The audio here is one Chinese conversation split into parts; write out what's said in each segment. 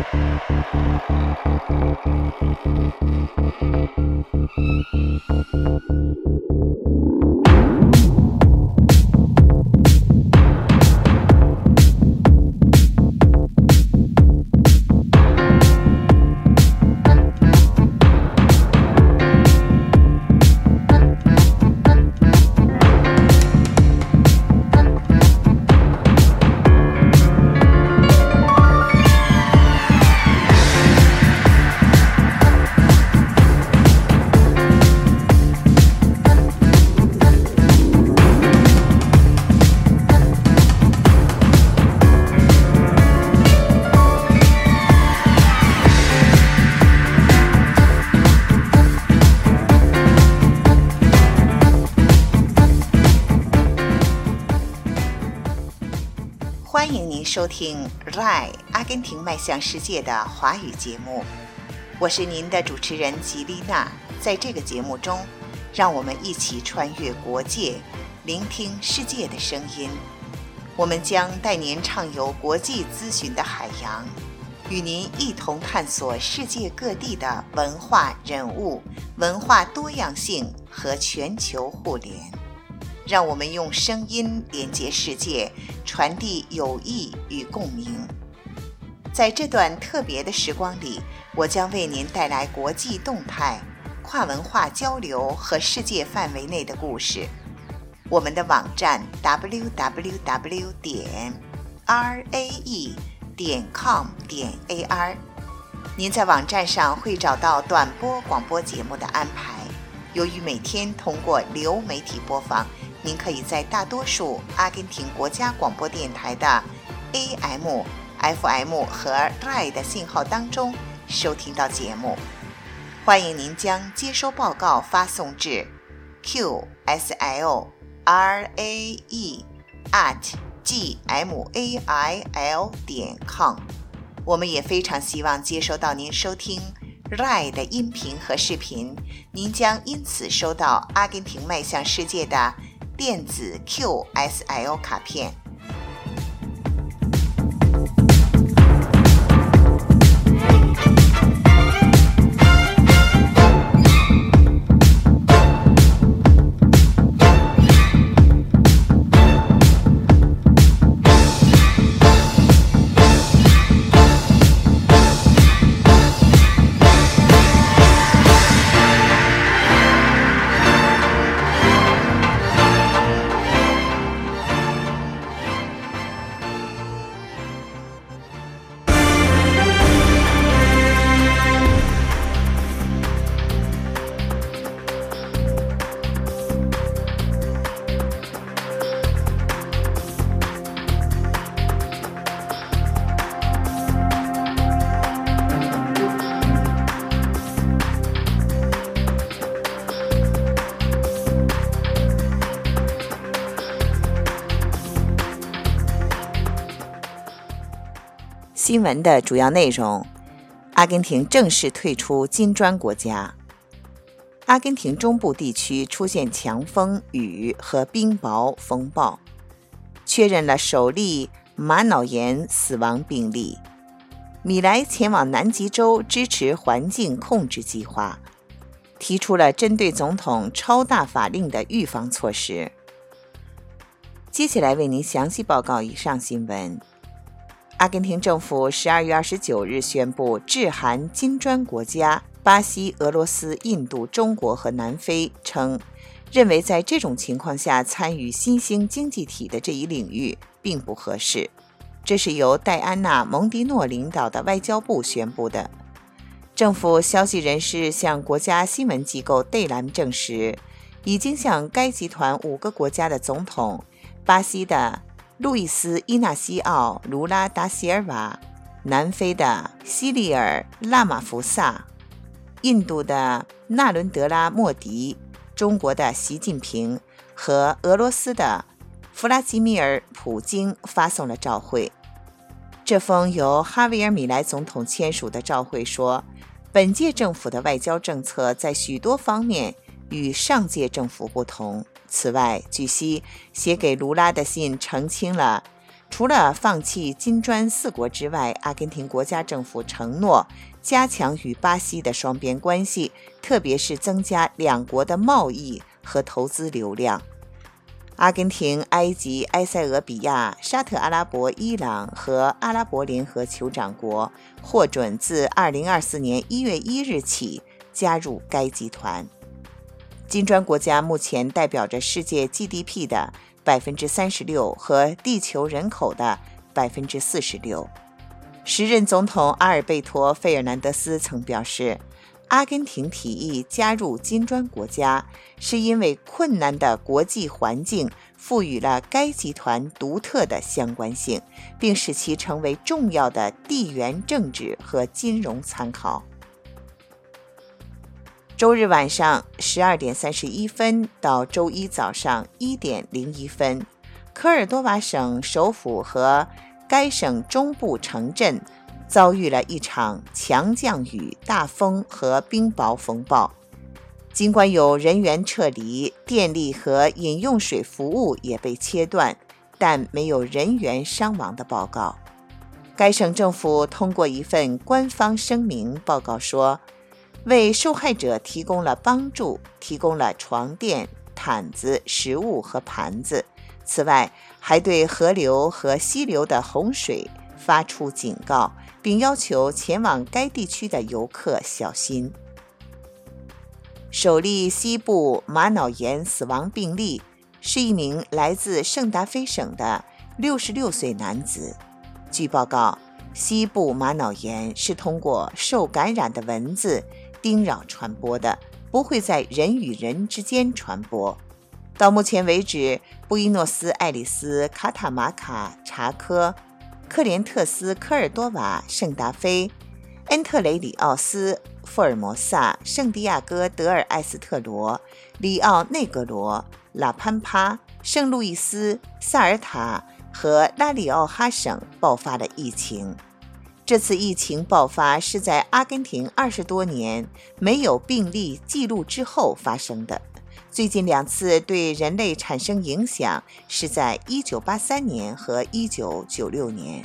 欢迎您收听 RAI 阿根廷迈向世界的华语节目，我是您的主持人吉丽娜。在这个节目中，让我们一起穿越国界，聆听世界的声音。我们将带您畅游国际资讯的海洋，与您一同探索世界各地的文化人物、文化多样性和全球互联。让我们用声音连接世界，传递友谊与共鸣。在这段特别的时光里，我将为您带来国际动态、跨文化交流和世界范围内的故事。我们的网站 www.rae.com.ar， 您在网站上会找到短波广播节目的安排。由于每天通过流媒体播放，您可以在大多数阿根廷国家广播电台的 AM、FM 和 RAI 的信号当中收听到节目。欢迎您将接收报告发送至 qslae@gmail.com。 我们也非常希望接收到您收听 RAI 的音频和视频，您将因此收到阿根廷迈向世界的电子 QSL 卡片。新闻的主要内容：阿根廷正式退出金砖国家。阿根廷中部地区出现强风、雨和冰雹风暴，确认了首例玛瑙炎死亡病例。米莱前往南极洲支持环境控制计划，提出了针对总统超大法令的预防措施。接下来为您详细报告以上新闻。阿根廷政府12月29日宣布致函金砖国家巴西、俄罗斯、印度、中国和南非，称认为在这种情况下参与新兴经济体的这一领域并不合适。这是由戴安娜·蒙迪诺领导的外交部宣布的。政府消息人士向国家新闻机构贝兰证实，已经向该集团5个国家的总统，巴西的路易斯·伊纳西奥·卢拉达西尔瓦，南非的西利尔·拉马福萨，印度的纳伦德拉·莫迪，中国的习近平和俄罗斯的弗拉基米尔·普京发送了照会。这封由哈维尔·米莱总统签署的照会说，本届政府的外交政策在许多方面与上届政府不同。此外，据悉写给卢拉的信澄清了除了放弃金砖4国之外，阿根廷国家政府承诺加强与巴西的双边关系，特别是增加两国的贸易和投资流量。阿根廷、埃及、埃塞俄比亚、沙特阿拉伯、伊朗和阿拉伯联合酋长国获准自2024年1月1日起加入该集团。金砖国家目前代表着世界 GDP 的 36% 和地球人口的 46%。时任总统阿尔贝托·费尔南德斯曾表示，阿根廷提议加入金砖国家，是因为困难的国际环境赋予了该集团独特的相关性，并使其成为重要的地缘政治和金融参考。周日晚上12点31分到周一早上1点01分，科尔多瓦省首府和该省中部城镇遭遇了一场强降雨、大风和冰雹风暴。尽管有人员撤离，电力和饮用水服务也被切断，但没有人员伤亡的报告。该省政府通过一份官方声明报告说，为受害者提供了帮助，提供了床垫、毯子、食物和盘子。此外，还对河流和溪流的洪水发出警告，并要求前往该地区的游客小心。首例西部玛瑙岩死亡病例是一名来自圣达菲省的66岁男子。据报告，西部玛瑙岩是通过受感染的蚊子叮扰传播的，不会在人与人之间传播。到目前为止，布宜诺斯艾利斯、卡塔马卡、查科、克连特斯、科尔多瓦、圣达菲、恩特雷里奥斯、福尔摩萨、圣地亚哥德尔埃斯特罗、里奥内格罗、拉潘帕、圣路易斯、萨尔塔和拉里奥哈省爆发了疫情。这次疫情爆发是在阿根廷20多年没有病例记录之后发生的。最近2次对人类产生影响是在1983年和1996年。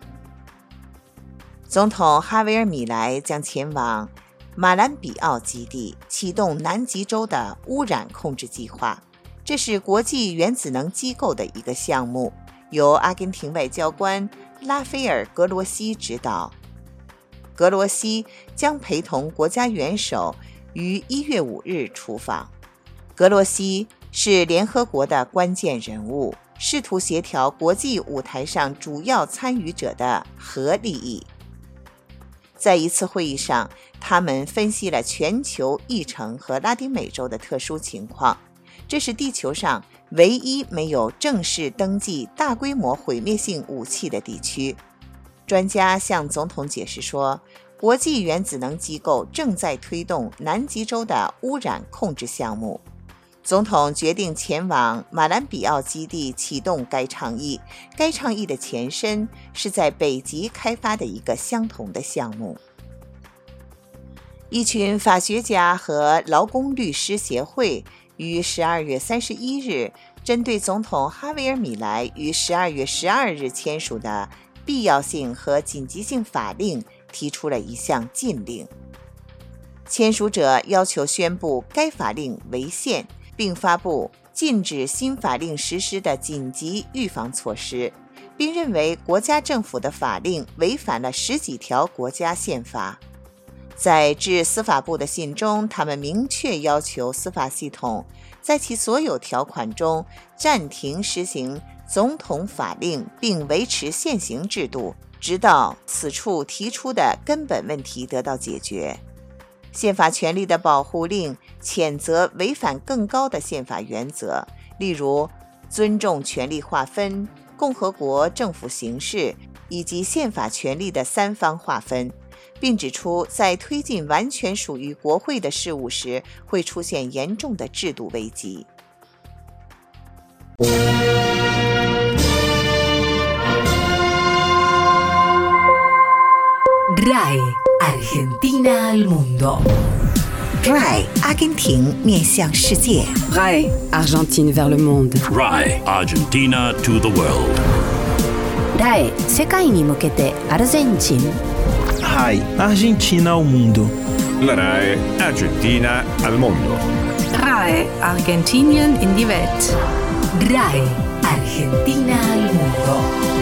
总统哈维尔·米莱将前往马兰比奥基地，启动南极洲的污染控制计划。这是国际原子能机构的一个项目，由阿根廷外交官拉斐尔·格罗西指导。格罗西将陪同国家元首于1月5日出访。格罗西是联合国的关键人物，试图协调国际舞台上主要参与者的核利益。在一次会议上，他们分析了全球议程和拉丁美洲的特殊情况。这是地球上唯一没有正式登记大规模毁灭性武器的地区。专家向总统解释说，国际原子能机构正在推动南极洲的污染控制项目。总统决定前往马兰比奥基地启动该倡议。该倡议的前身是在北极开发的一个相同的项目。一群法学家和劳工律师协会于12月31日针对总统哈维尔·米莱于12月12日签署的必要性和紧急性法令提出了一项禁令。签署者要求宣布该法令违宪，并发布禁止新法令实施的紧急预防措施，并认为国家政府的法令违反了10几条国家宪法。在致司法部的信中，他们明确要求司法系统在其所有条款中暂停实行总统法令，并维持现行制度，直到此处提出的根本问题得到解决。宪法权利的保护令谴责违反更高的宪法原则，例如尊重权力划分、共和国政府形式以及宪法权利的3方划分，并指出在推进完全属于国会的事务时会出现严重的制度危机。 RAI Argentina al mundo. RAI 阿根廷面向世界。 RAI Argentine vers le monde. RAI Argentina to the world. らへ世界に向けてアルゼンチン。 RAI Argentina al Mundo. La RAI Argentina al Mondo. RAI Argentinien in die Welt. RAI Argentina al Mundo.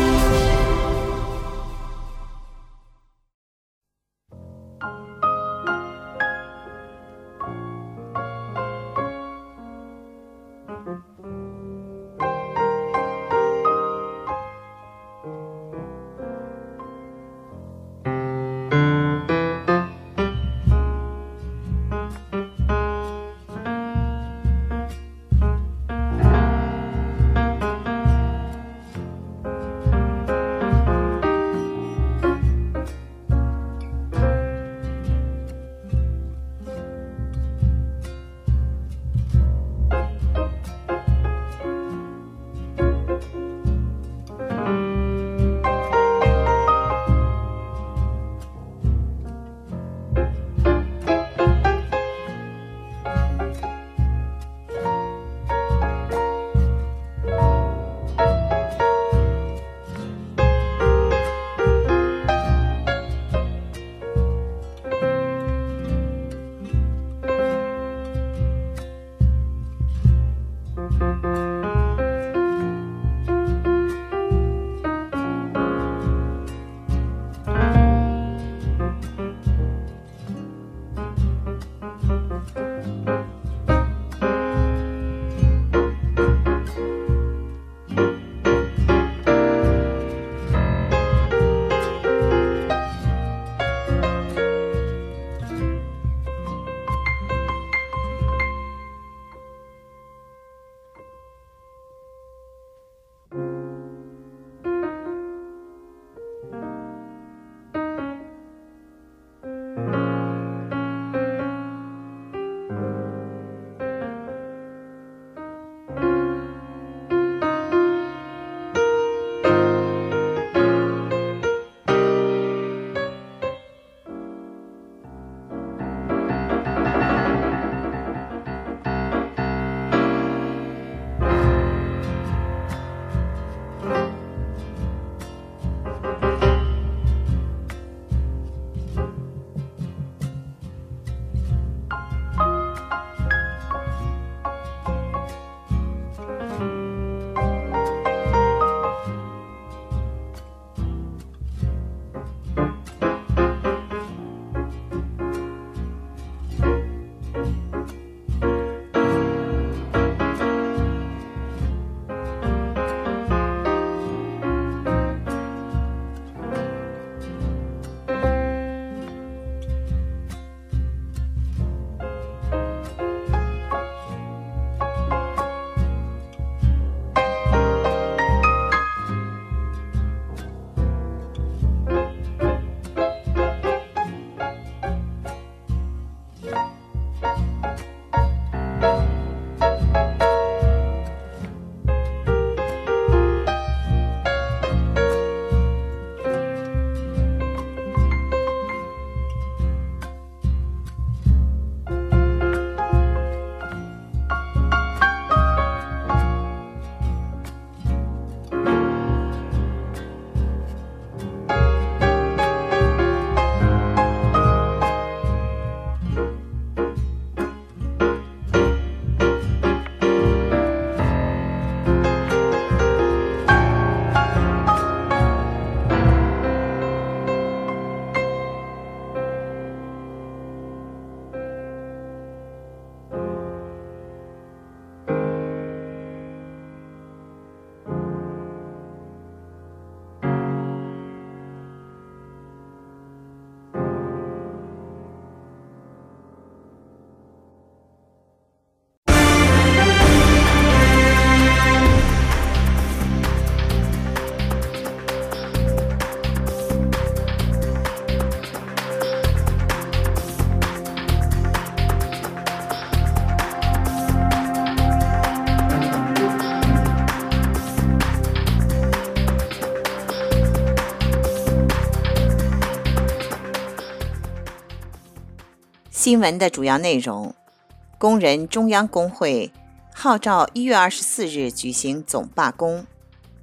新闻的主要内容：工人中央工会号召1月24日举行总罢工。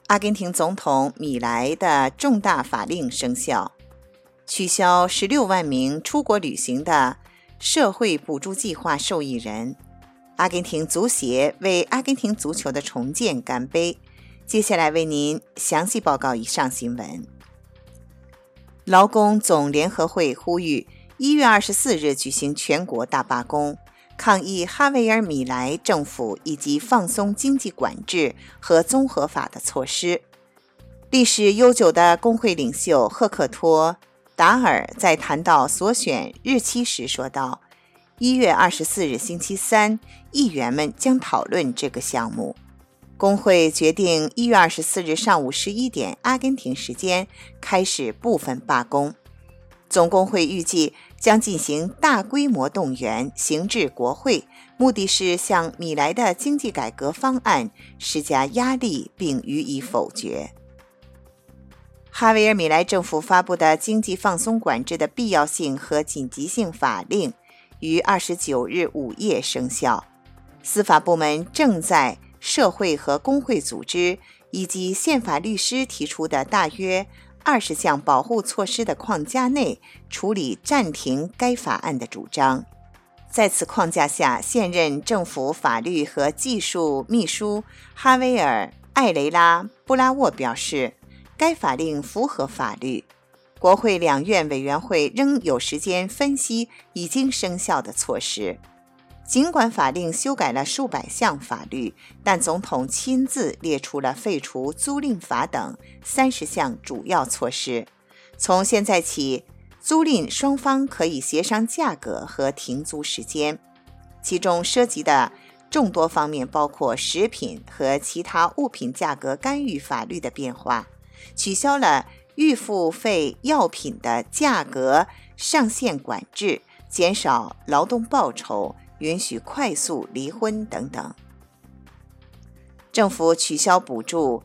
阿根廷总统米莱的重大法令生效，取消16万名出国旅行的社会补助计划受益人。阿根廷足协为阿根廷足球的重建干杯。接下来为您详细报告以上新闻。劳工总联合会呼吁1月24日举行全国大罢工，抗议哈维尔·米莱政府以及放松经济管制和综合法的措施。历史悠久的工会领袖赫克托·达尔在谈到所选日期时说道，1月24日星期三，议员们将讨论这个项目。工会决定1月24日上午11点阿根廷时间开始部分罢工。总工会预计将进行大规模动员，行至国会，目的是向米莱的经济改革方案施加压力并予以否决。哈维尔·米莱政府发布的经济放松管制的必要性和紧急性法令于29日午夜生效。司法部门正在社会和工会组织以及宪法律师提出的大约20项保护措施的框架内处理暂停该法案的主张。在此框架下，现任政府法律和技术秘书哈维尔·艾雷拉·布拉沃表示，该法令符合法律。国会两院委员会仍有时间分析已经生效的措施。尽管法令修改了数百项法律，但总统亲自列出了废除租赁法等30项主要措施。从现在起，租赁双方可以协商价格和停租时间，其中涉及的众多方面包括食品和其他物品价格干预法律的变化，取消了预付费药品的价格上限管制，减少劳动报酬，允许快速离婚等等。政府取消补助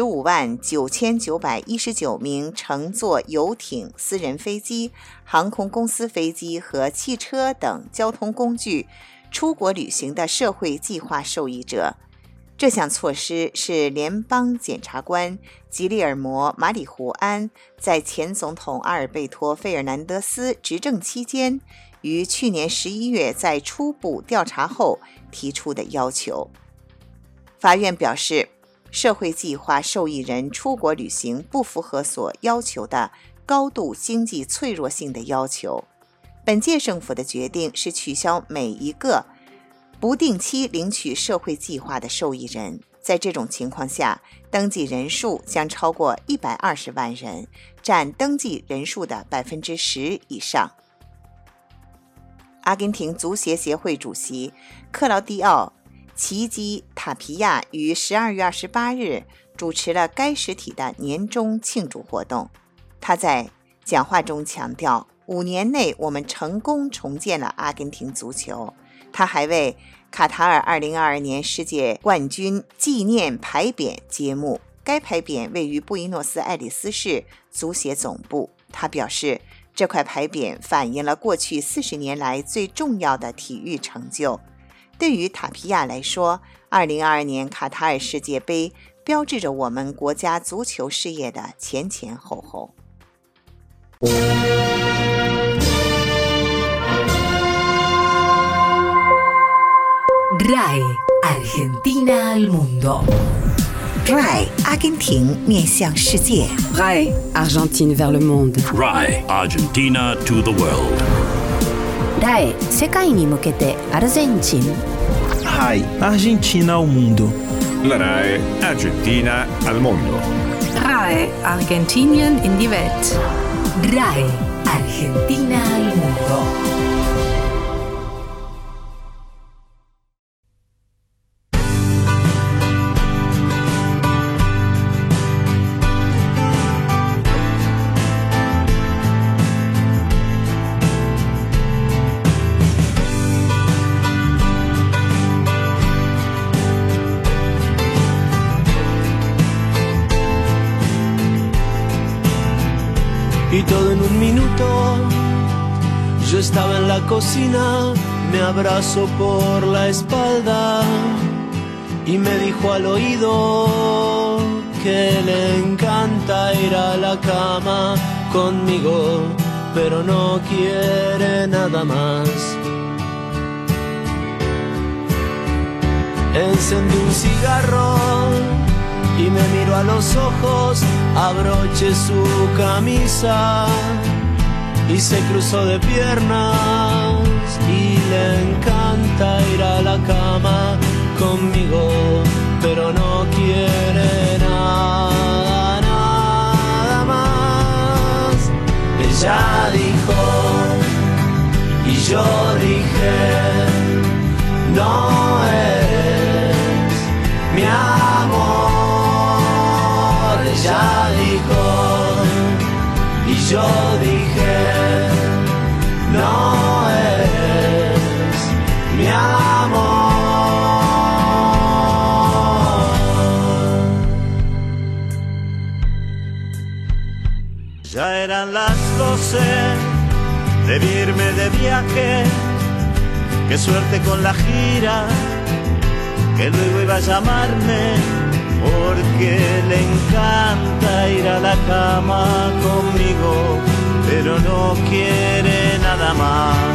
159919名乘坐游艇、私人飞机、航空公司飞机和汽车等交通工具出国旅行的社会计划受益者。这项措施是联邦检察官吉利尔摩·马里胡安在前总统阿尔贝托·费尔南德斯执政期间于去年11月在初步调查后提出的要求。法院表示，社会计划受益人出国旅行不符合所要求的高度经济脆弱性的要求。本届政府的决定是取消每一个不定期领取社会计划的受益人。在这种情况下，登记人数将超过120万人，占登记人数的10%以上。阿根廷足协协会主席克劳迪奥·齐基塔皮亚于12月28日主持了该实体的年终庆祝活动。他在讲话中强调，5年内我们成功重建了阿根廷足球。他还为卡塔尔2022年世界冠军纪念牌匾揭幕，该牌匾位于布宜诺斯艾利斯市足协总部。他表示，这块牌匾反映了过去40年来最重要的体育成就。对于塔皮亚来说，2022年卡塔尔世界杯标志着我们国家足球事业的前前后后。 RAI Argentina al mundo. RAI 阿根廷面向世界。 RAI Argentine vers le monde. RAI Argentina to the world. RAI 世界に向けてアルゼンチン。 RAI Argentina ao mundo. La RAI Argentina al mondo. RAI Argentinien in die Welt. RAI Argentina al mundo. Y todo en un minuto, yo estaba en la cocina, me abrazó por la espalda y me dijo al oído, que le encanta ir a la cama conmigo, pero no quiere nada más. Encendí un cigarro y me miro a los ojos, abroché su camisa y se cruzó de piernas y le encanta ir a la cama conmigo, pero no quiere nada, nada más. Ella dijo y yo dije, no eres mi amor. Ella dijo y yo dije, no eres mi amor. Ya eran las 12, debí irme de viaje. Qué suerte con la gira, que luego iba a llamarme, porque le encanta ir a la cama conmigo, pero no quiere nada más.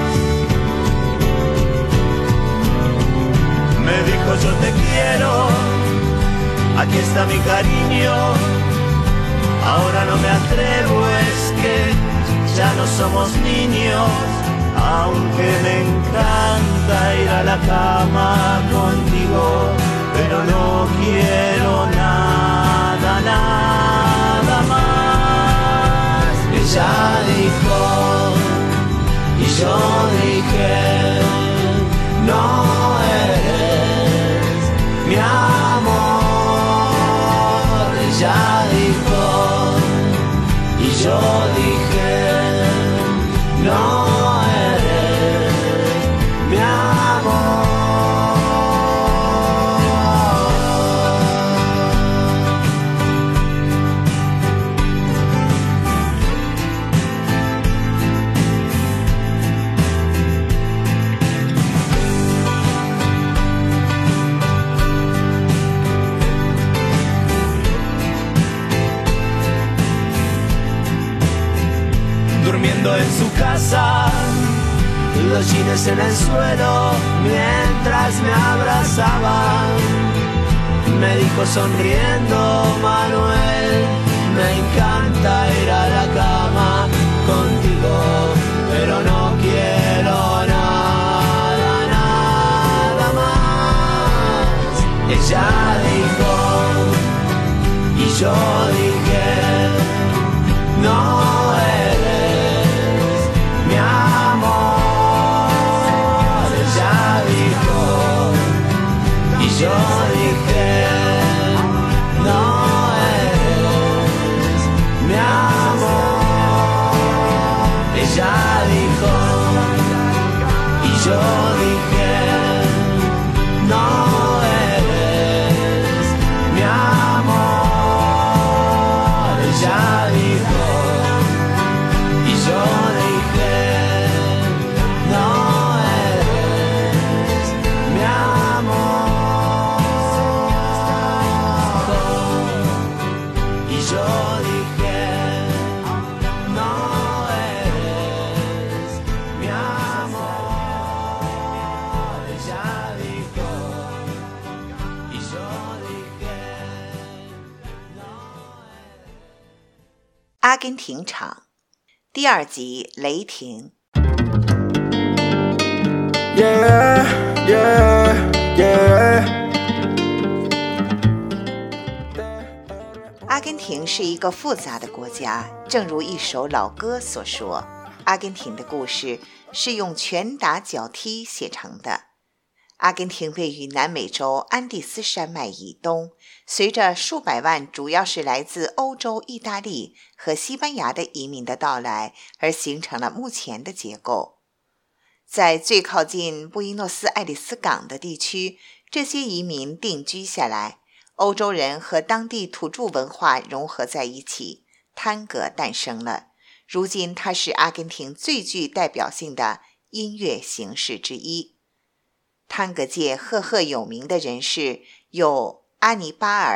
Me dijo yo te quiero, aquí está mi cariño, ahora no me atrevo, es que ya no somos niños, aunque me encanta ir a la cama contigo, pero no quiero nada, nada más. Ella dijo y yo dije, no eres mi amor. Ella dijo y yo dije, no eres mi amor. Durmiendo en su casa, los jeans en el suelo, mientras me abrazaban, me dijo sonriendo, Manuel, me encanta ir a la cama contigo, pero no quiero nada, nada más. Ella dijo y yo dije, no eres mi amor. Ella dijo y yo dije, no eres mi amor. Ella dijo y yo dije, no eres mi amor. Ella dijo y yo dije, no eres mi amor. Y yo dije, no eres mi amor. Ella dijo y yo dije, no eres. 阿根廷场第二集雷霆。 Yeah, yeah, yeah. 阿根廷是一个复杂的国家，正如一首老歌所说，阿根廷的故事是用拳打脚踢写成的。阿根廷位于南美洲安第斯山脉以东，随着数百万主要是来自欧洲、意大利和西班牙的移民的到来，而形成了目前的结构。在最靠近布宜诺斯艾利斯港的地区，这些移民定居下来，欧洲人和当地土著文化融合在一起，探戈诞生了。如今它是阿根廷最具代表性的音乐形式之一。探戈界赫赫有名的人士有阿尼巴尔、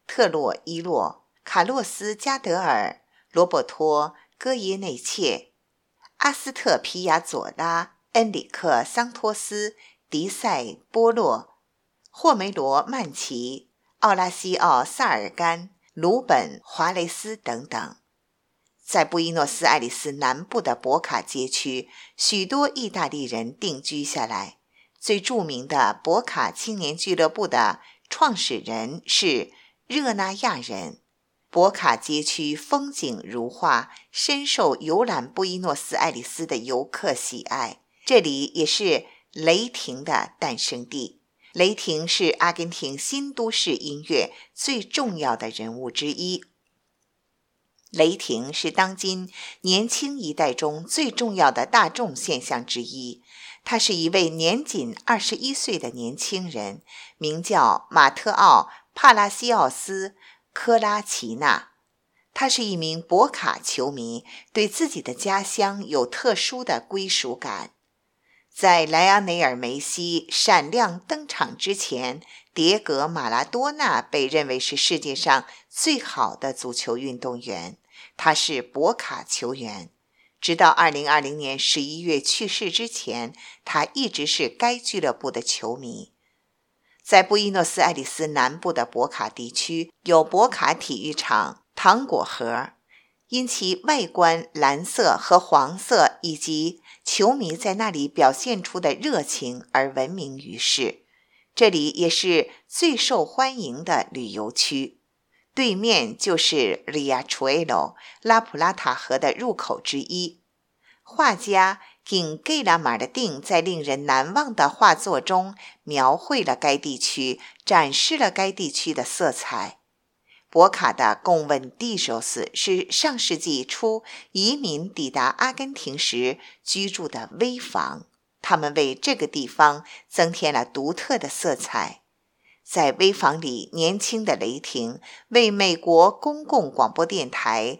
特洛伊洛、卡洛斯·加德尔、罗伯托·戈耶内切、阿斯特皮亚佐拉、恩里克·桑托斯、迪塞·波洛、霍梅罗·曼奇、奥拉西奥·萨尔干、鲁本·华雷斯等等。在布宜诺斯艾利斯南部的博卡街区，许多意大利人定居下来。最著名的博卡青年俱乐部的创始人是热那亚人。博卡街区风景如画，深受游览布宜诺斯艾利斯的游客喜爱。这里也是雷霆的诞生地。雷霆是阿根廷新都市音乐最重要的人物之一。雷霆是当今年轻一代中最重要的大众现象之一。他是一位年仅21岁的年轻人，名叫马特奥·帕拉西奥斯·科拉奇纳。他是一名博卡球迷，对自己的家乡有特殊的归属感。在莱昂内尔·梅西闪亮登场之前，迭戈·马拉多纳被认为是世界上最好的足球运动员。他是博卡球员，直到2020年11月去世之前，他一直是该俱乐部的球迷。在布宜诺斯艾利斯南部的博卡地区，有博卡体育场、糖果盒，因其外观蓝色和黄色以及球迷在那里表现出的热情而闻名于世。这里也是最受欢迎的旅游区。对面就是 Riachuelo 拉普拉塔河的入口之一。画家景盖拉马尔定在令人难忘的画作中描绘了该地区，展示了该地区的色彩。博卡的贡文蒂索斯是上世纪初移民抵达阿根廷时居住的危房，他们为这个地方增添了独特的色彩。在危房里，年轻的雷霆为美国公共广播电台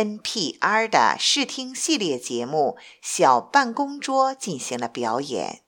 NPR 的视听系列节目《小办公桌》进行了表演。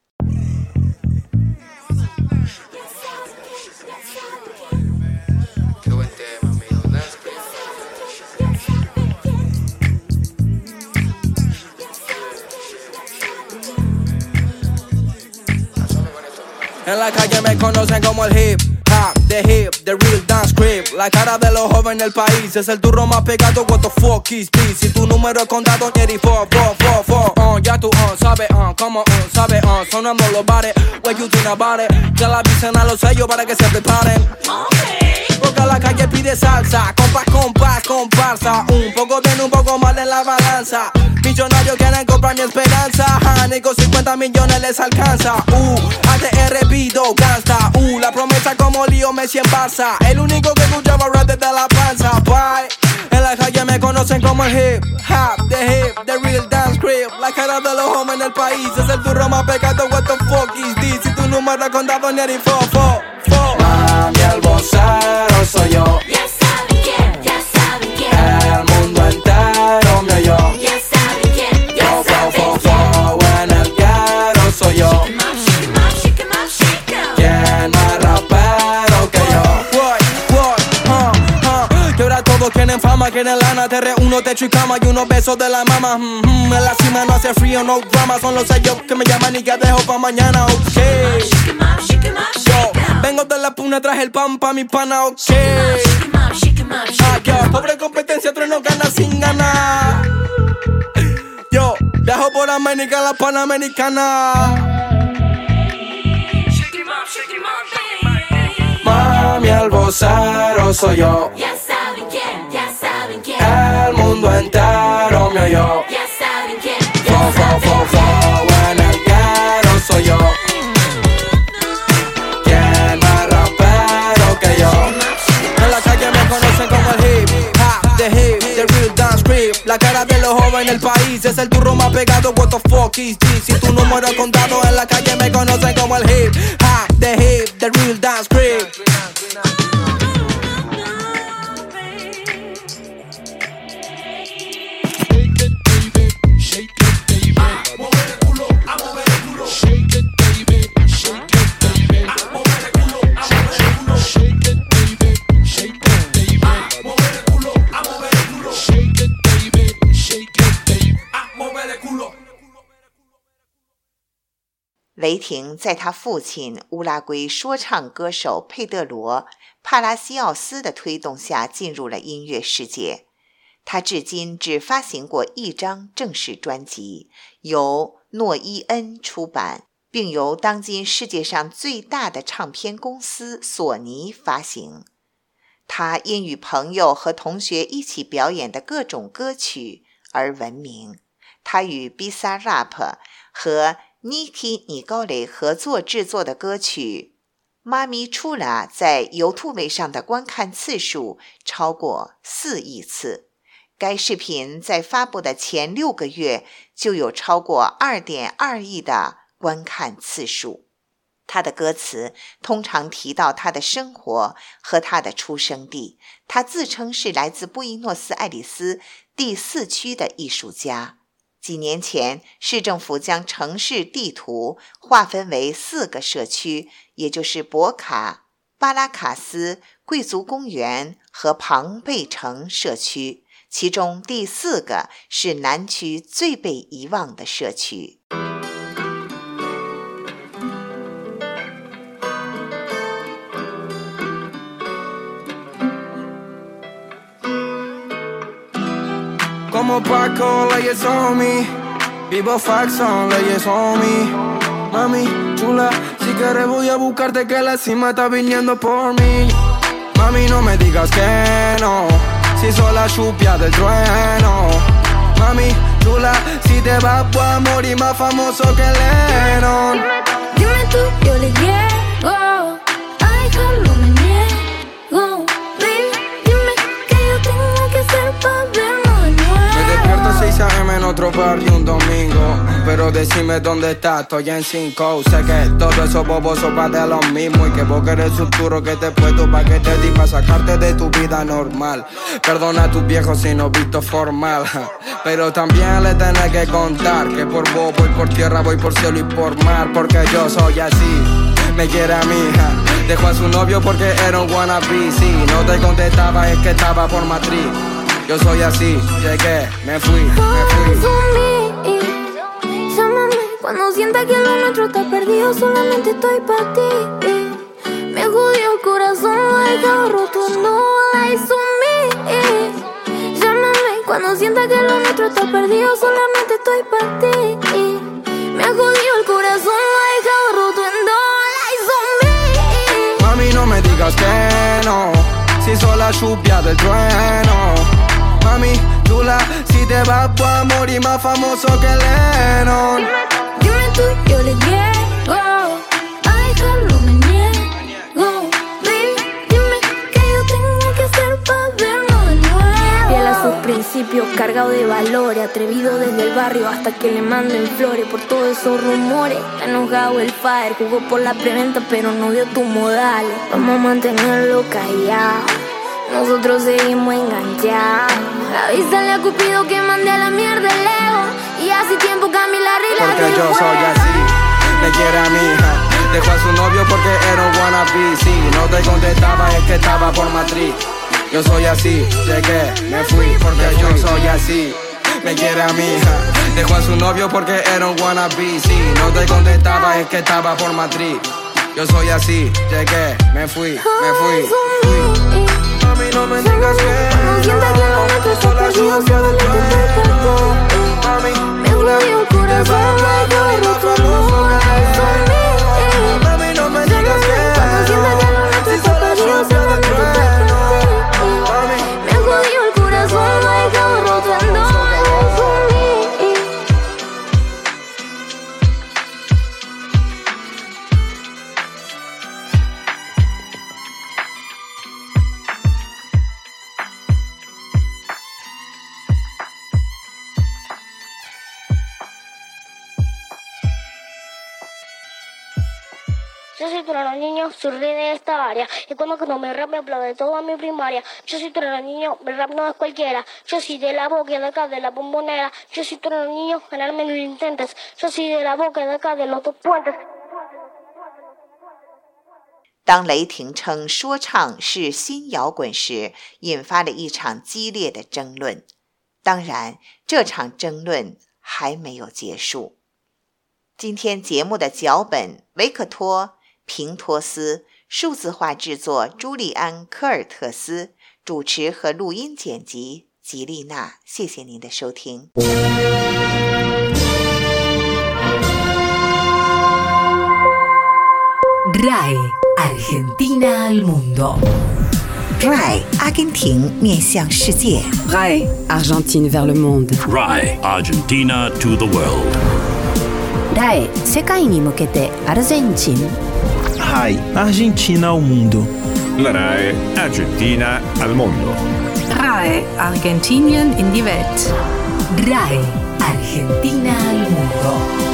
En la calle me conocen como el hip hop, the real dance creep. La cara de los jóvenes del país es el turro más pegado. What the fuck is this? Si tu número es contado, Jerry, ya tú sabes, como sabes, sonando los bares. What you think about it? Ya la avisen a los sellos para que se preparen. Porque la calle pide salsa, comparsa. Un poco bien, un poco mal en la balanza. Millonarios quieren comprar mi esperanza. Ni con 50 millones les alcanza. ATR pido gangsta. La promesa como Lío Messi en Barça. El único que escuchaba rap desde la panza. Bye. En la calle me conocen como el hip hop, the real dance creep. La cara de los jóvenes del país es el turro más pegado. What the fuck is this? Si tu número es contado, ni el Mami, el vocero soy yo. Ya saben quién. El mundo entero me oyó. Ya saben quién. Ya saben quién. En el guero soy yo. Shake 'em up, shake 'em up, shake 'em up. ¿Quién más rapero que yo? Que ahora todos quieren fama, quieren lana. Te reúno, techo y cama y unos besos de la mama. En la cima no hace frío, no drama. Son los sellos que me llaman y que dejo pa' mañana, ok. Shake 'em up, shake 'em up, shake 'em up. Vengo de la puna, traje el pan pa' mi pana, ok. Shake 'em up, shake 'em up, shake 'em up. Pobre competencia, otro no gana sin ganar. Yo, dejo por América la Panamericana. Shake 'em up, shake 'em up, baby. Mami, el vocero soy yo. Ya saben quién, ya saben quién. El mundo entero me oyó. Ya saben quién. En el guero soy yo. ¿Quién más rapero que yo? En la calle me conocen como el hip hop, the real dance creep. La cara de los jóvenes del país es el turro más pegado. What the fuck is this? Si tu número es contado, en la calle me conocen como el hip hop, the real dance creep. 雷霆在他父亲乌拉圭说唱歌手佩德罗·帕拉西奥斯的推动下进入了音乐世界。他至今只发行过一张正式专辑，由诺伊恩出版，并由当今世界上最大的唱片公司索尼发行。他因与朋友和同学一起表演的各种歌曲而闻名。他与 Bizarrap 和 Nicki Nicole 合作制作的歌曲《妈咪出啦》在 YouTube 上的观看次数超过4亿次。该视频在发布的前6个月就有超过 2.2 亿的观看次数。他的歌词通常提到他的生活和他的出生地。他自称是来自布宜诺斯艾利斯第4区的艺术家。几年前，市政府将城市地图划分为4个社区，也就是博卡、巴拉卡斯、贵族公园和庞贝城社区，其中第4个是南区最被遗忘的社区。 Como Paco, leyes on me. Vivo Faxon, leyes on me. Mami, chula, si quieres voy a buscarte que la cima está viniendo por mí. Mami, no me digas que no, si soy la chupia del trueno. Mami, chula, si te vas voy a morir más famoso que Lennon. Dime tú, yo le llego, a dejarlo me niego. Baby, dime que yo tengo que hacer para vernos de nuevo. Me despierto 6 AM en otro barrio un domingo, pero decime dónde estás, estoy en 5. Sé que todos esos bobos son pa' de lo mismo, y que vos querés un futuro que te puesto pa' que te di pa' sacarte de tu vida normal. Perdona a tus viejos si no visto formal, pero también le tenés que contar que por vos voy por tierra, voy por cielo y por mar, porque yo soy así. Me quiere a mi hija, dejó a su novio porque era un wannabe. Si no te contestaba es que estaba por matriz. Yo soy así, llegué, me fui. Llámame cuando sienta que lo nuestro está perdido, solamente estoy para ti. Me jodió el corazón, lo he dejado roto, no lies on me. Llámame cuando sienta que lo nuestro está perdido, solamente estoy para ti. Me jodió el corazón, lo he dejado roto, no lies on me. Mami, no me digas que no, si soy la chupia del trueno. Mami, chula, si te vas voy a morir más famoso que Lennon. Dime tú, yo le llego, a dejarlo me niego. Baby, dime que yo tengo que hacer para vernos de nuevo. Fiel a sus principios, cargado de valores, atrevido desde el barrio hasta que le manden flores. Por todos esos rumores, está enojado el fire, jugó por la preventa pero no dio tus modales. Vamos a mantenerlo callado, nosotros seguimos enganchados. Avísale a Cupido que mande a la mierda el ego, y hace tiempo cambié la regla. Porque yo soy así, le quiere a mi hija, dejó a su novio porque era un wannabe. Si no te contestaba es que estaba por matriz. Yo soy así, llegué, me fui, porque yo soy así. Me quiere a mi hija, dejó a su novio porque era un wannabe. Si no te contestaba es que estaba por matriz. Yo soy así, llegué, me fui. Mami, no me digas que no, soy la chupia del trueno. Mami, chula, te vas a morir más famoso que Lennon. Mami, no me digas que no, si soy la chupia del trueno. Mami, me jodió el corazón, lo he dejado roto, no lies on me. Yo soy trono niño, soy rey de esta área. Y cuando me rap me hablo de toda mi primaria. Yo soy trono niño, mi rap no es cualquiera. Yo soy de la boca de acá de la bombonera. Yo soy trono niño, ganarme no lo intentes. Yo soy de la boca de acá de los 2 puentes。 当雷霆称说唱是新摇滚时，引发了一场激烈的争论。当然，这场争论还没有结束。 今天节目的脚本维克托·平托斯，数字化制作朱利安·科尔特斯，主持和录音剪辑吉丽娜。谢谢您的收听。 RAI Argentina al mundo. RAI 阿根廷面向世界。 RAI Argentine vers le monde. RAI Argentina to the world. RAI 世界に向けてアルゼンチン。 RAI Argentina al mundo. La RAI Argentina al mondo. RAI Argentinien in die Welt. RAI Argentina al mundo.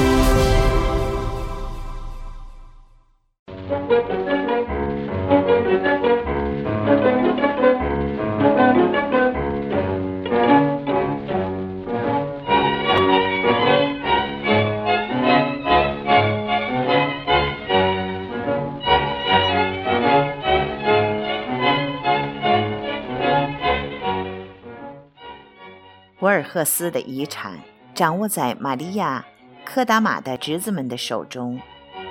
博尔赫斯的遗产掌握在玛利亚·科达玛的侄子们的手中。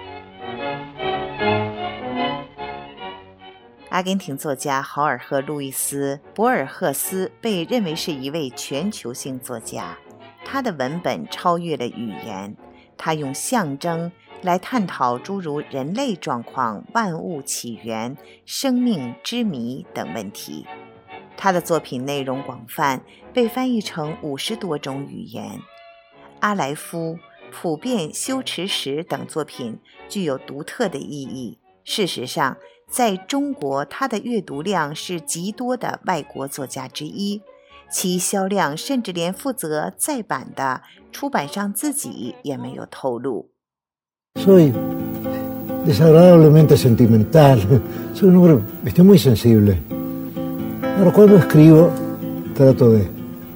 阿根廷作家豪尔赫·路易斯·博尔赫斯被认为是一位全球性作家，他的文本超越了语言，他用象征来探讨诸如人类状况、万物起源、生命之谜等问题。他的作品内容广泛，被翻译成50多种语言。阿莱夫、普遍修辞史等作品具有独特的意义。事实上，在中国，他的阅读量是极多的外国作家之一，其销量甚至连负责再版的出版商自己也没有透露。 Soy desagradablemente sentimental, soy un hombre muy sensible.Pero cuando escribo, trato de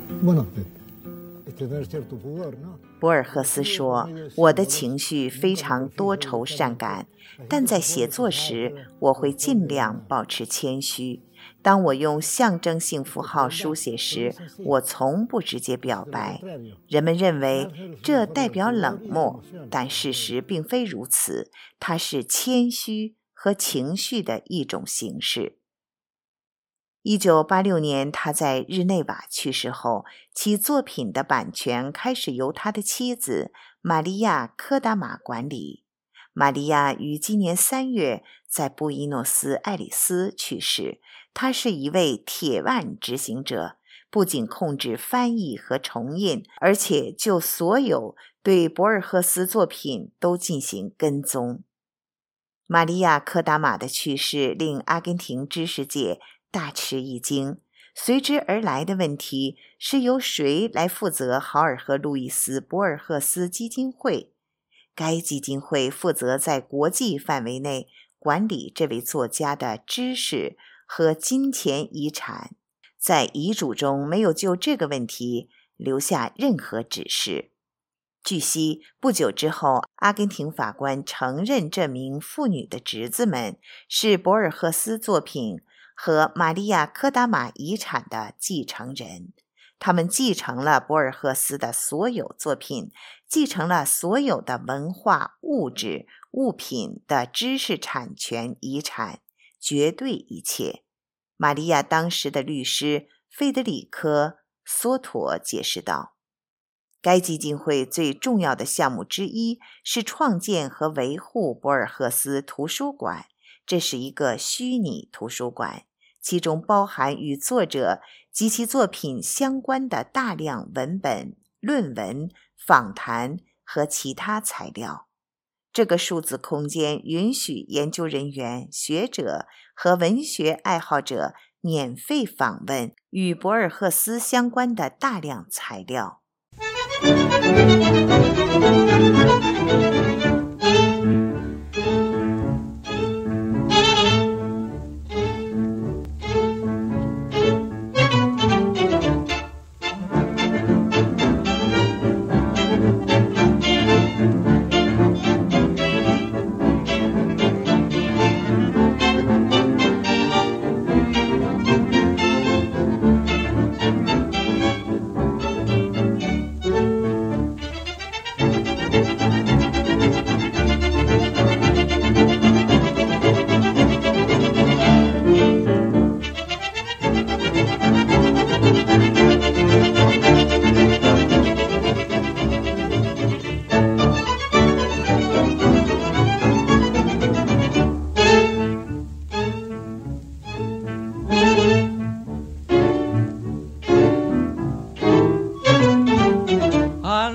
tener cierto pudor, ¿no? 博尔赫斯说，我的情绪非常多愁善感，但在写作时，我会尽量保持谦虚。当我用象征性符号书写时，我从不直接表白。人们认为这代表冷漠，但事实并非如此，它是谦虚和情绪的一种形式。1986年，他在日内瓦去世后，其作品的版权开始由他的妻子玛利亚·科达玛管理。玛利亚于今年3月在布宜诺斯艾利斯去世。他是一位铁腕执行者，不仅控制翻译和重印，而且就所有对博尔赫斯作品都进行跟踪。玛利亚·科达玛的去世令阿根廷知识界大吃一惊，随之而来的问题是由谁来负责豪尔赫·路易斯·博尔赫斯基金会？该基金会负责在国际范围内管理这位作家的知识和金钱遗产，在遗嘱中没有就这个问题留下任何指示。据悉，不久之后，阿根廷法官承认这名妇女的侄子们是博尔赫斯作品和玛利亚·科达玛遗产的继承人，他们继承了博尔赫斯的所有作品，继承了所有的文化、物质、物品的知识产权遗产，绝对一切。玛利亚当时的律师费德里科·索妥解释道，该基金会最重要的项目之一是创建和维护博尔赫斯图书馆，这是一个虚拟图书馆，其中包含与作者及其作品相关的大量文本、论文、访谈和其他材料。这个数字空间允许研究人员、学者和文学爱好者免费访问与博尔赫斯相关的大量材料。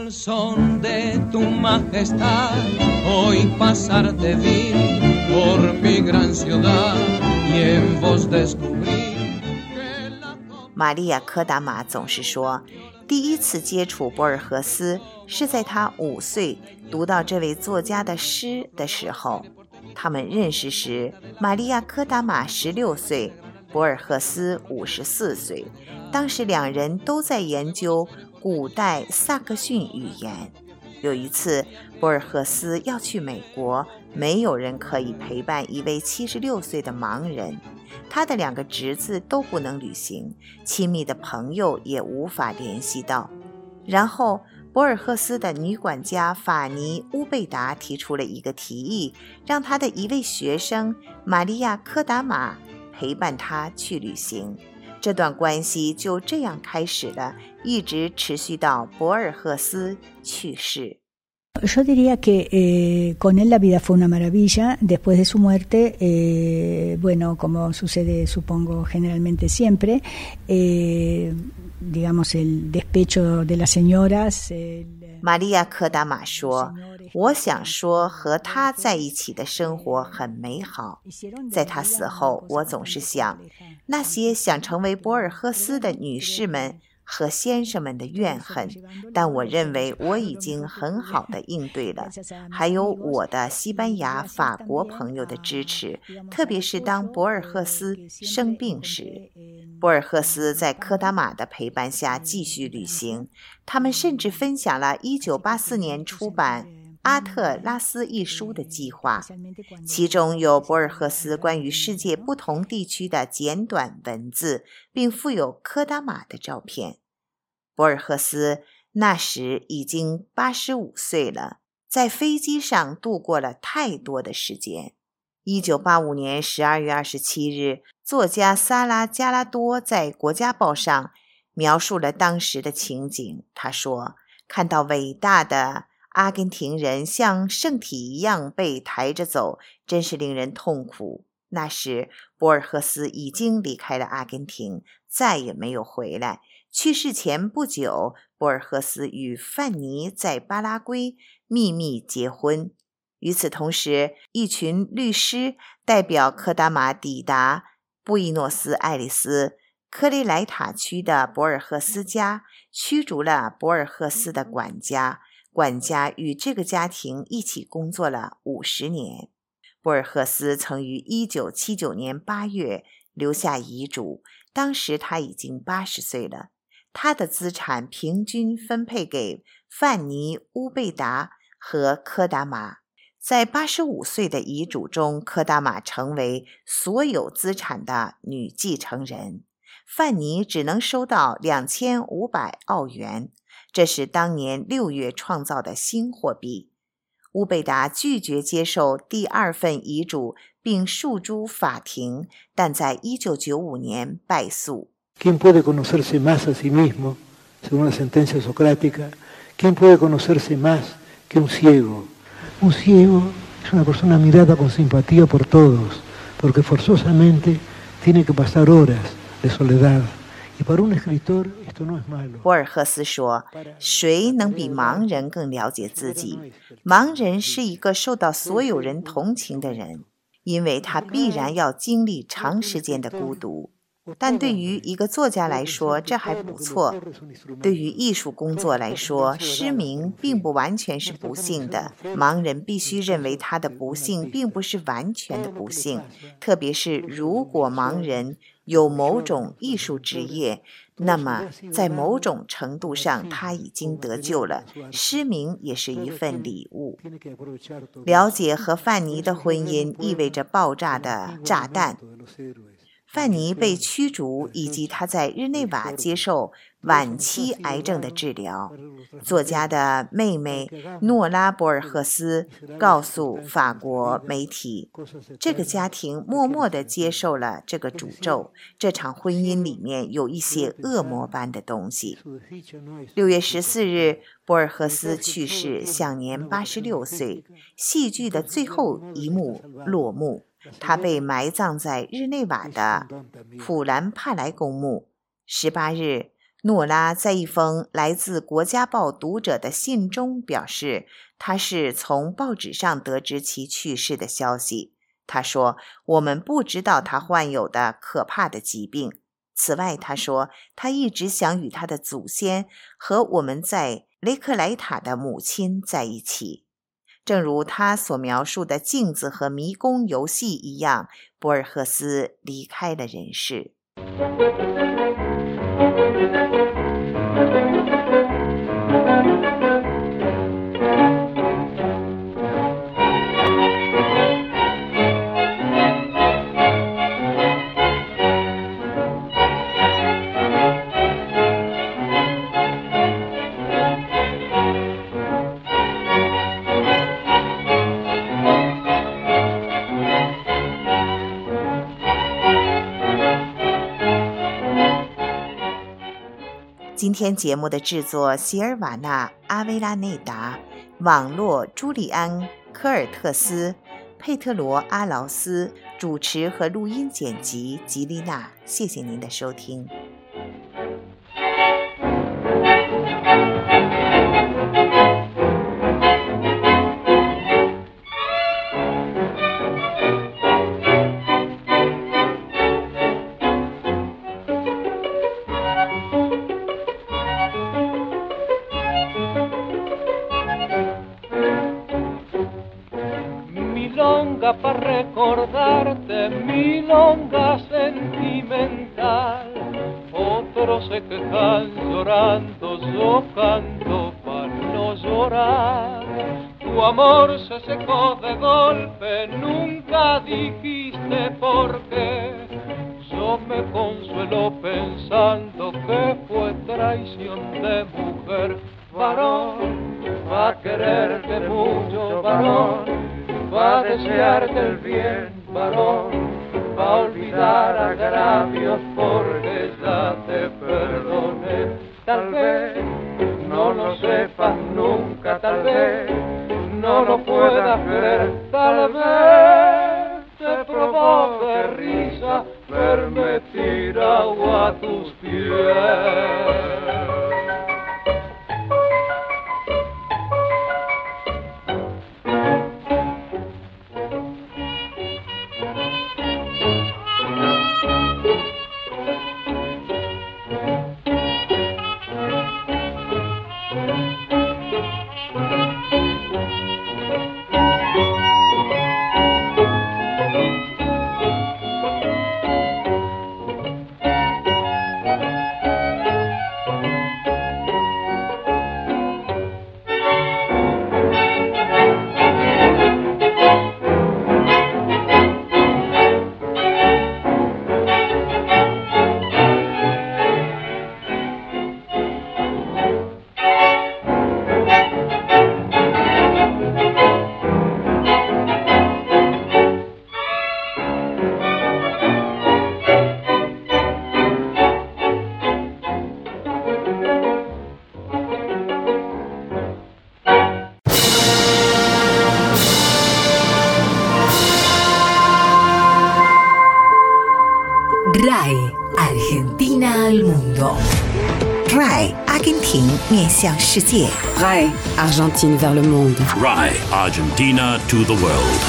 al son de tu majestad, hoy pasarte vi por mi gran ciudad y en vos descubrí。 玛利亚·柯达玛总是说，第一次接触博尔赫斯是在他5岁读到这位作家的诗的时候。他们认识时，玛利亚·柯达玛16岁，博尔赫斯54岁。当时两人都在研究古代萨克逊语言。有一次，博尔赫斯要去美国，没有人可以陪伴一位76岁的盲人。他的2个侄子都不能旅行，亲密的朋友也无法联系到。然后博尔赫斯的女管家法尼·乌贝达提出了一个提议，让他的一位学生玛利亚·柯达玛陪伴他去旅行。这段关系就这样开始了，一直持续到博尔赫斯去世。 Yo diría que con él la vida fue una maravilla. Después de su muerte, bueno, como sucede supongo generalmente siempre, digamos el despecho de las señoras. 玛利亚·柯达玛说，我想说和他在一起的生活很美好。在他死后，我总是想，那些想成为博尔赫斯的女士们和先生们的怨恨，但我认为我已经很好地应对了，还有我的西班牙、法国朋友的支持，特别是当博尔赫斯生病时。博尔赫斯在柯达玛的陪伴下继续旅行，他们甚至分享了1984年出版《阿特拉斯》一书的计划，其中有博尔赫斯关于世界不同地区的简短文字，并附有柯达玛的照片。博尔赫斯那时已经85岁了，在飞机上度过了太多的时间。1985年12月27日，作家萨拉加拉多在《国家报》上描述了当时的情景。他说，看到伟大的阿根廷人像圣体一样被抬着走，真是令人痛苦。那时博尔赫斯已经离开了阿根廷，再也没有回来。去世前不久，博尔赫斯与范尼在巴拉圭秘密结婚。与此同时，一群律师代表柯达玛抵达布宜诺斯艾利斯科雷莱塔区的博尔赫斯家，驱逐了博尔赫斯的管家。管家与这个家庭一起工作了50年。博尔赫斯曾于1979年8月留下遗嘱，当时他已经80岁了。他的资产平均分配给范尼·乌贝达和柯达玛。在85岁的遗嘱中，柯达玛成为所有资产的女继承人，范尼只能收到2500澳元，这是当年6月创造的新货币。乌贝达拒绝接受第2份遗嘱，并诉诸法庭，但在1995年败诉。 ¿Quién puede conocerse más a sí mismo, según la sentencia socrática? ¿Quién puede conocerse más que un ciego? Un ciego es una persona mirada con simpatía por todos, porque forzosamente tiene que pasar horas de soledad. Y para un escritor esto no es malo. 博尔赫斯说，谁能比盲人更了解自己？盲人是一个受到所有人同情的人，因为他必然要经历长时间的孤独。但对于一个作家来说，这还不错。对于艺术工作来说，失明并不完全是不幸的。盲人必须认为他的不幸并不是完全的不幸，特别是如果盲人有某种艺术职业，那么在某种程度上他已经得救了。失明也是一份礼物。了解和范尼的婚姻意味着爆炸的炸弹。范尼被驱逐，以及他在日内瓦接受晚期癌症的治疗。作家的妹妹诺拉·博尔赫斯告诉法国媒体，这个家庭默默地接受了这个诅咒，这场婚姻里面有一些恶魔般的东西。6月14日，博尔赫斯去世，享年86岁。戏剧的最后一幕落幕。他被埋葬在日内瓦的普兰帕莱公墓。18日， 诺拉在一封来自《国家报》读者的信中表示，他是从报纸上得知其去世的消息。他说，我们不知道他患有的可怕的疾病。此外，他说，他一直想与他的祖先和我们在雷克莱塔的母亲在一起。正如他所描述的镜子和迷宫游戏一样，博尔赫斯离开了人世。今天节目的制作席尔瓦纳·阿维拉内达，网络朱利安·科尔特斯，佩特罗·阿劳斯，主持和录音剪辑吉丽娜。谢谢您的收听。 Para recordarte milonga sentimental, otros se quejan llorando, yo canto para no llorar. Tu amor se secó de golpe, nunca dijiste por qué. Yo me consuelo pensando que fue traición de mujer. Varón, va a quererte mucho, varón, va a desearte el bien, varón, va a olvidar agravios porque ya te perdoné. Tal vez no lo sepas nunca, tal vez no lo puedas creer, tal vez te provoque risa verme tirado a tus pies. RAI Argentina al mundo. RAI 阿根廷面向世界。 RAI Argentine vers le monde. RAI Argentina to the world.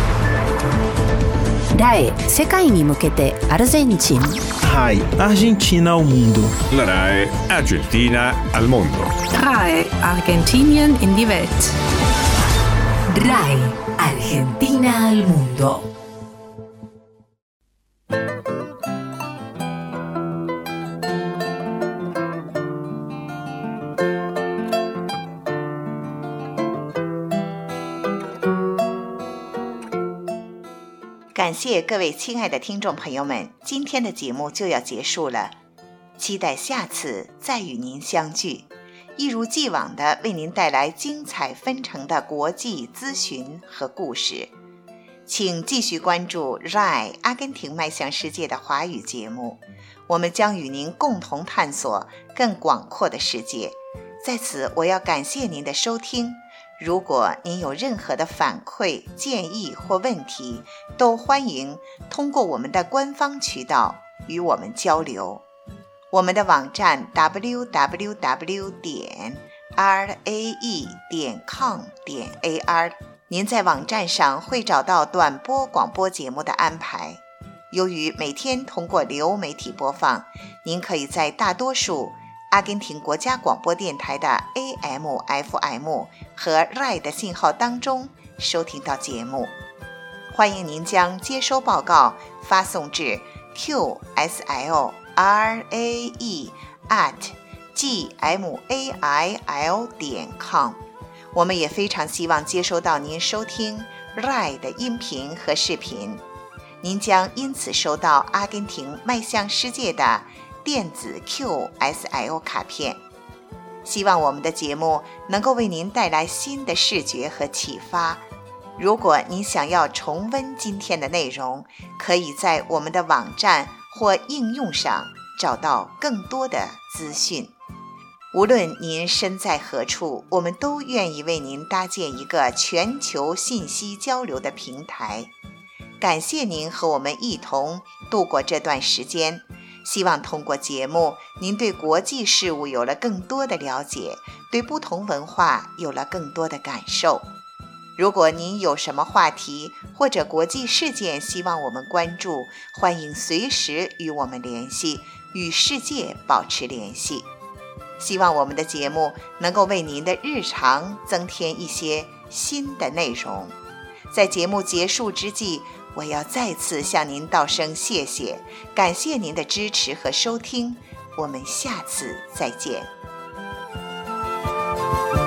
RAI 世界に向けてアルゼンチン。 RAI Argentina al mundo. La RAI Argentina al mondo. RAI Argentinien in die Welt. RAI Argentina al mundo. 感谢各位亲爱的听众朋友们，今天的节目就要结束了，期待下次再与您相聚，一如既往的为您带来精彩纷呈的国际资讯和故事。请继续关注 RAI 阿根廷迈向世界的华语节目，我们将与您共同探索更广阔的世界。在此，我要感谢您的收听。如果您有任何的反馈、建议或问题，都欢迎通过我们的官方渠道与我们交流。 我们的网站 www.rae.com.ar， 您在网站上会找到短波广播节目的安排。由于每天通过流媒体播放，您可以在大多数阿根廷国家广播电台的 AM、FM 和 RAI 的信号当中收听到节目。欢迎您将接收报告发送至 qslrae@gmail.com。 我们也非常希望接收到您收听 RAI 的音频和视频，您将因此收到阿根廷迈向世界的电子 QSL 卡片。希望我们的节目能够为您带来新的视觉和启发。如果您想要重温今天的内容，可以在我们的网站或应用上找到更多的资讯。无论您身在何处，我们都愿意为您搭建一个全球信息交流的平台。感谢您和我们一同度过这段时间，希望通过节目，您对国际事务有了更多的了解，对不同文化有了更多的感受。如果您有什么话题或者国际事件希望我们关注，欢迎随时与我们联系，与世界保持联系。希望我们的节目能够为您的日常增添一些新的内容。在节目结束之际，我要再次向您道声谢谢，感谢您的支持和收听，我们下次再见。